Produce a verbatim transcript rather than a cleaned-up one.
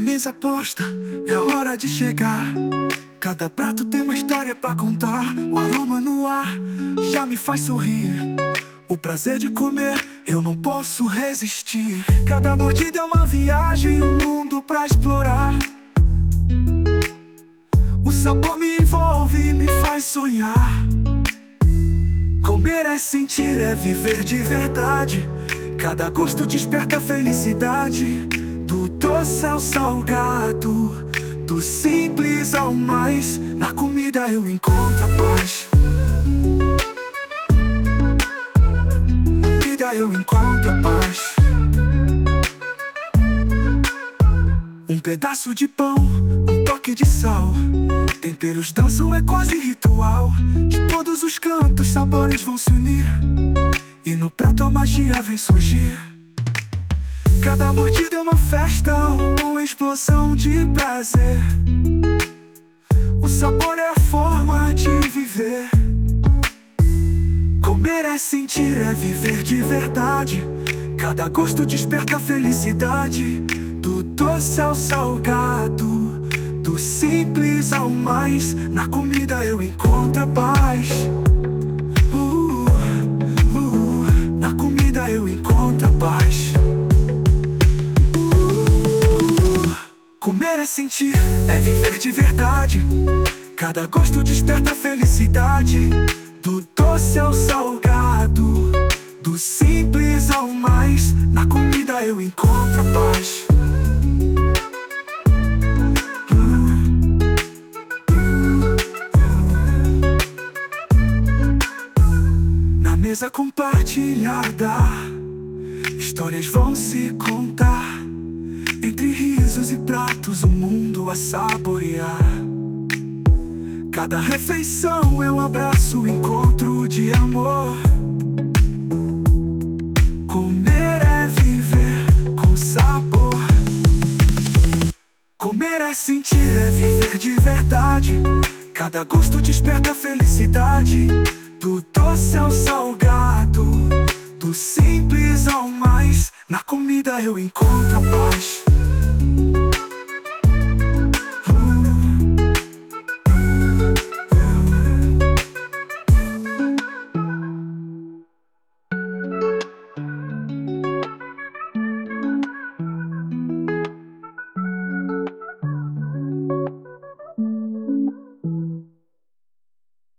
mesa posta, é hora de chegar. Cada prato tem uma história pra contar. O aroma no ar já me faz sorrir. O prazer de comer, eu não posso resistir. Cada mordida é uma viagem, um mundo pra explorar. O sabor me envolve e me faz sonhar. Comer é sentir, é viver de verdade. Cada gosto desperta felicidade. Do doce ao salgado, do simples ao mais, na comida eu encontro a paz. Na comida eu encontro a paz. Um pedaço de pão, um toque de sal. Temperos dançam, é quase ritual. De todos os cantos, sabores vão se unir. E no prato a magia vem surgir. Cada mordida é uma festa, uma explosão de prazer. O sabor é a forma de viver. Comer é sentir, é viver de verdade. Cada gosto desperta felicidade. Do doce ao salgado, do simples ao mais, na comida eu encontro a paz. uh, uh, Na comida eu encontro a paz. Comer é sentir, é viver de verdade. Cada gosto desperta felicidade. Do doce ao salgado, do simples ao mais, na comida eu encontro a paz. Na mesa compartilhada, histórias vão se contar. Entre risos e pratos, o mundo a saborear. Cada refeição é um abraço, um encontro de amor. Comer é viver com sabor. Comer é sentir, é viver de verdade. Cada gosto desperta felicidade. Do doce ao salgado, do simples ao mais, na comida eu encontro a paz.